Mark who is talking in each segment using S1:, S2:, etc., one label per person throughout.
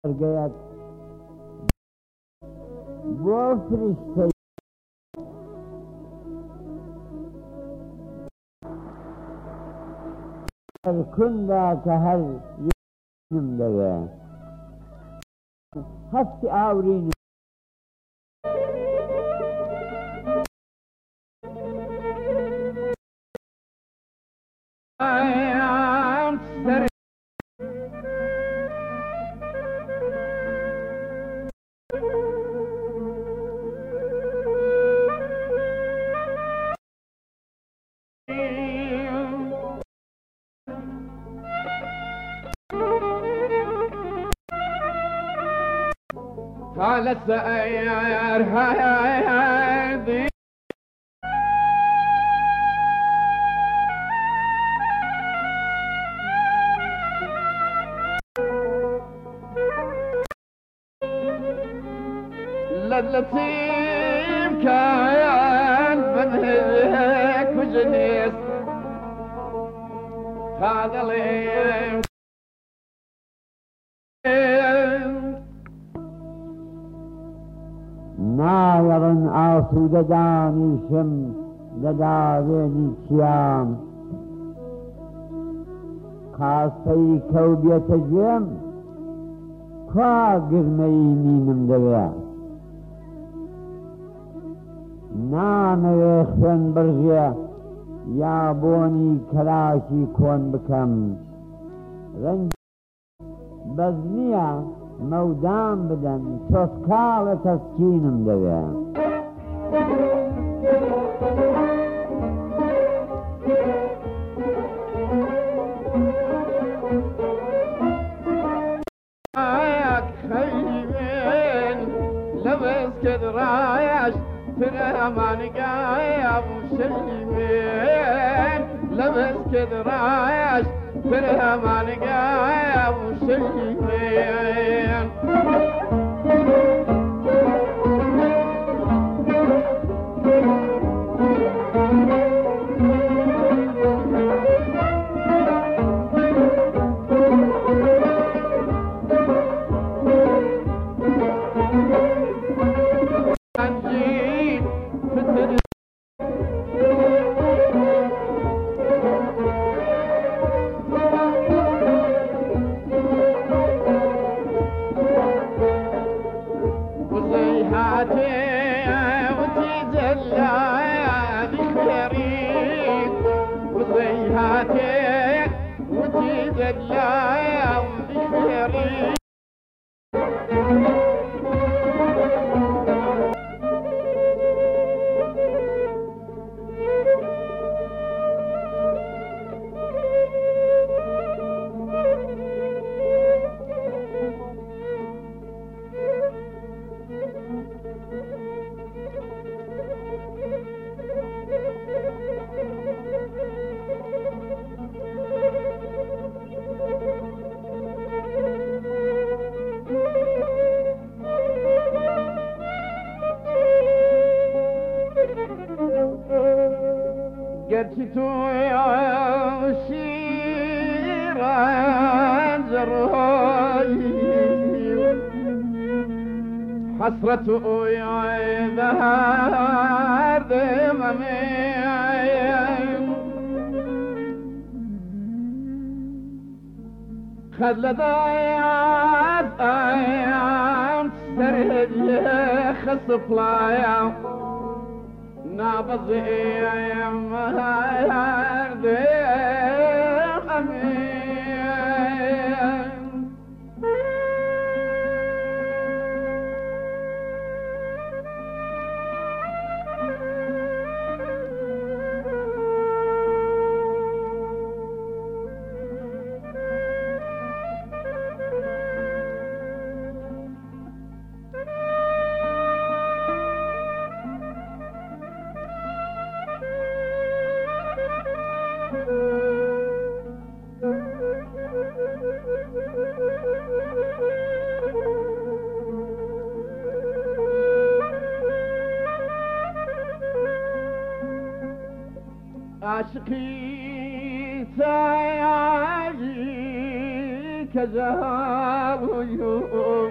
S1: گەیەک بۆ فریشتەی کوندا کە هەر یەکم دەوێ هەفتی ئاورین
S2: على السير هذه للتيم كان من هيك وجنيس هذا اللي
S1: نایەڕن ئاسوودەدانیشم لە داوێنی چیام قاسەی کەو بێتە گوێم کوا گرمەی مینم دەوێ نامەوێ خوێن بڕژێ یا بۆنی کەلاشی کۆن بکەم ڕەنگ بەز نییە مەودام بدەن تۆسکاڵە تەسکینم دەوێ
S2: خەیوێن لەبەس کرد ڕایەش فرەمانگای ئەبوو شەیوێن لەبەس کرد ڕایەش فرەمانگای ئەبوو شەیوێن گرچه توی شیراز روی حسرت اوی بهرد ممیم خد لدایت ایم سرهدی خصفلایم نابضيم هردم أمين عاشقی تایجی کجا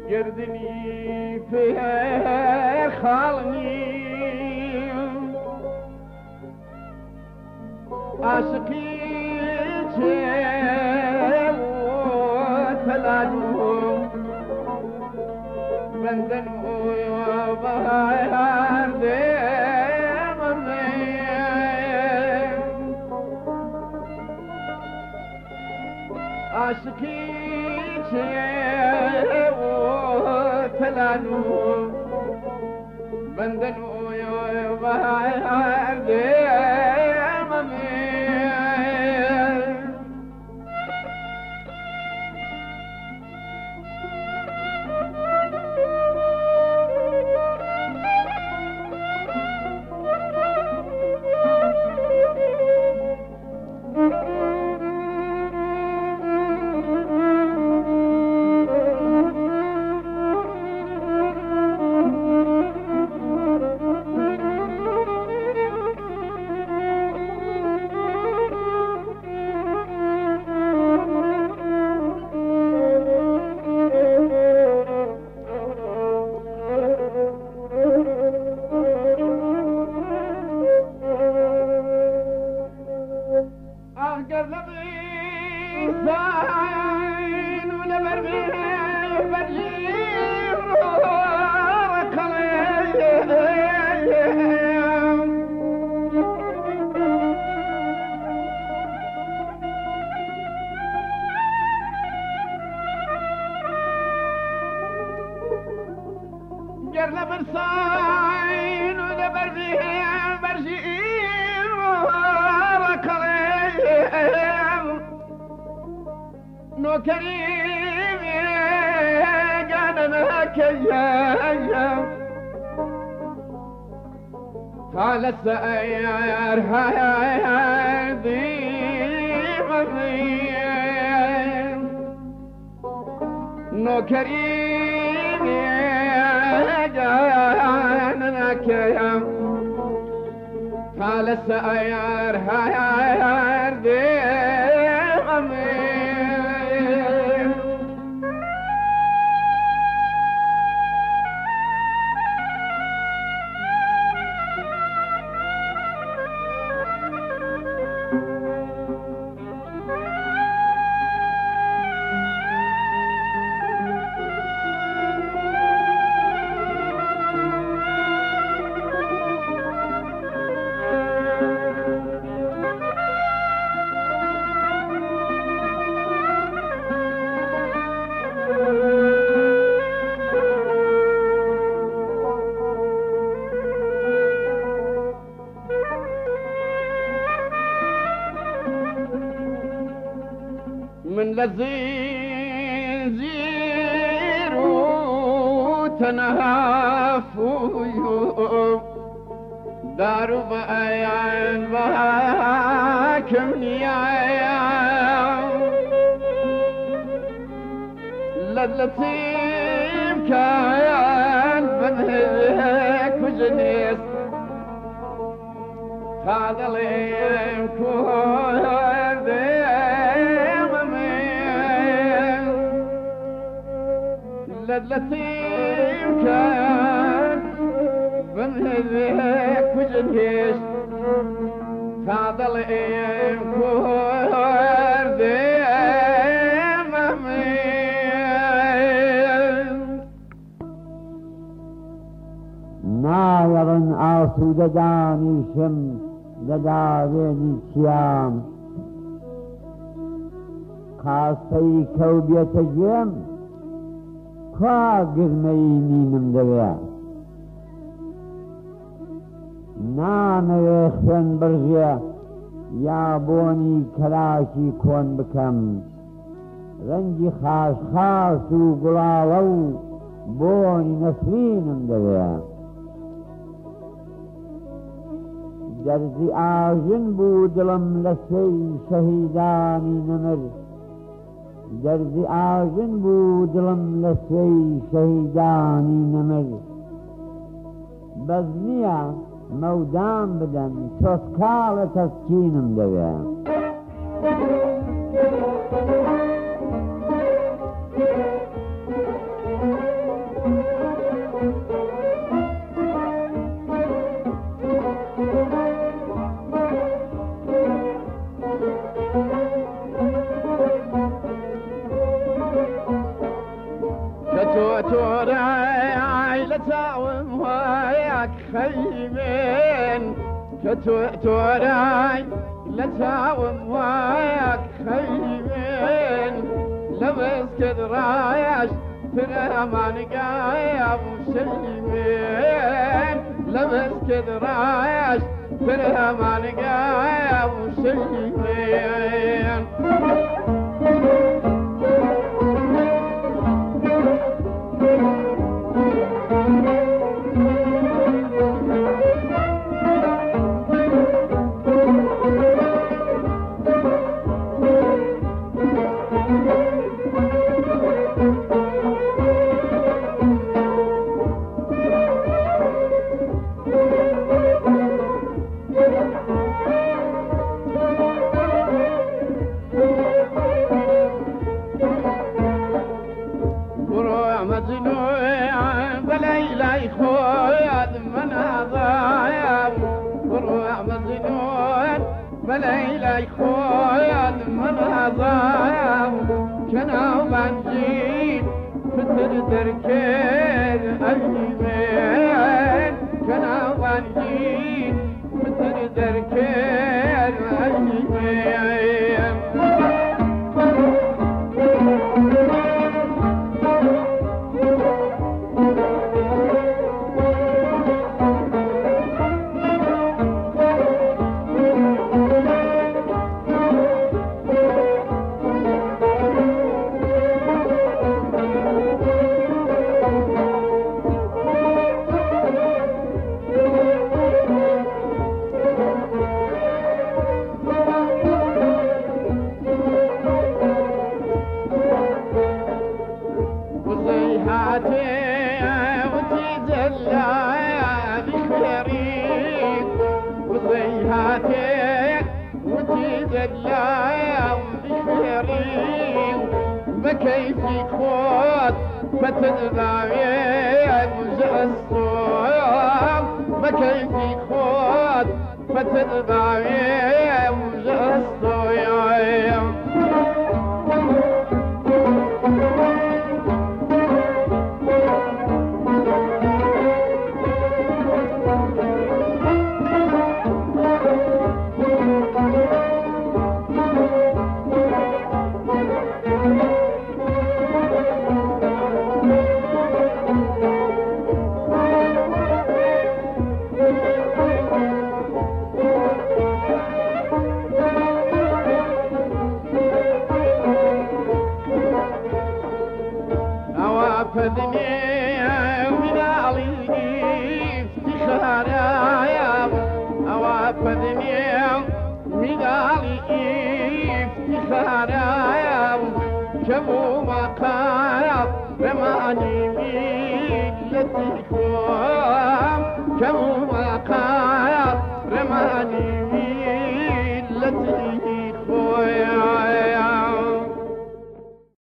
S2: گردنی پیر خالنی عاشقی چه تلاجو بندن و بهار ده عاشقی چه تلاجو بندن و بهار ده كريم قالنا كيا قال السيار هذه مضيم نو كريم قالنا كيا قال السيار هذه من للزنزير تنهافو دارو بأيان بحاكم نيايا للطيب كيان بذهك وجنيس هذا ليم كور ديم للطيب كيان بذهك وجنيس هذا ليم كور ديم
S1: نایڕن ئاسوودەدانیشم لە داوێنی چیام قاسەی کەو بێتە گوێم کوا گرمەی نینم دەوێ نامەوێ خوێن بڕژێ یا بۆنی کەلاشی کۆن بکەم ڕەنگی خاش و گوڵاڵە و بۆنی نەسرینم دەوێ دەرزی ئاژن بوو دڵم لە سەی شەهیدانی نەمر دەرزی ئاژن بوو دڵم لە سەی شەهیدانی نەمر بەس نییە مەودام بدەن تۆسکاڵە تەسکینم دەوێ
S2: لتعوم وياك خيمين كتوراي لتعوم وياك خيمين لبس كدرايش ترمان قايب وسلمين لبس كدرايش ترمان قايب وسلمين
S1: بليلي خويا من هضايا كنا بنجي فتر تركير أيمين كنا بنجي فتر تركير أيمين كيفي خوت فتدبعي وجهستويا ما كيفي خوت فتدبعي وجهستويا كمو مقارب رماني ميلتي خوام كمو